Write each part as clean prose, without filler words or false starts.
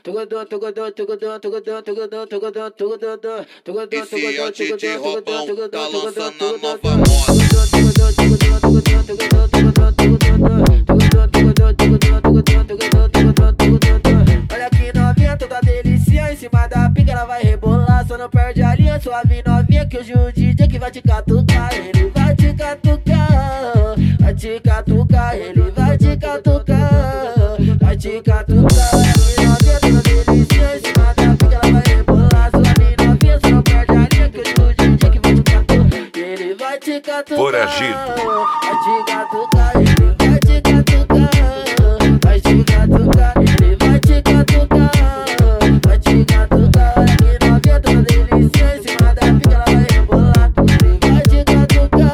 Esse é o DJ Robão, tá lançando a nova moda. Olha que novinha, toda delícia. Em cima da pica ela vai rebolar. Só não perde a linha, suave novinha. Que hoje o DJ que vai te catucar. Ele vai te catucar, vai te catucar. Ele vai te catucar, vai te catucar. Olha que novinha, toda delícia. Em cima da pica ela vai rebolar. Suave novinha, só não perde a linha. Que hoje o DJ que vai te catucar. Ele vai te catucar, Foragido. vai te catucar. Ele vai te catucar, vai te catucar. Ele vai te catucar, vai te catucar. Olha que novinha, toda delícia. Em cima da pica ela vai rebolar. Ele vai te catucar.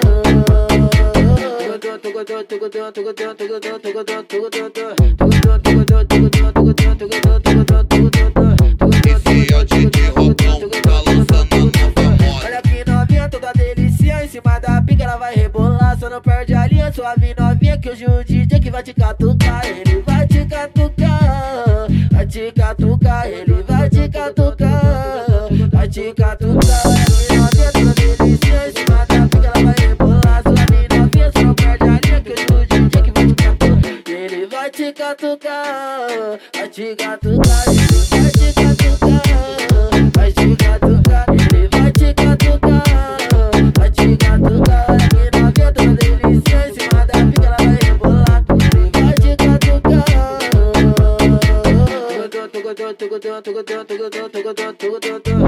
Esse é o DJ Robão, tá lançando a nova moda. Olha que novinha, toda delícia. Em cima da pica ela vai rebolar. Só não perde a linha, suave novinha. Que hoje o DJ que vai te catucar. Ele vai te catucar, vai te catucar. Ele vai te catucar, vai te catucar. Olha que novinha, toda delícia. Em cima da pica ela vai rebolar. Suave novinha, só não perde a linha. Que hoje o DJ que vai te catucar. Ele vai te catucar, vai te catucar. Ele vai te catucar, vai te catucar. Ele vai te catucar, vai te catucar. Olha que novinha, toda delícia. Em cima da pica ela vai rebolar. Ele vai te catucar.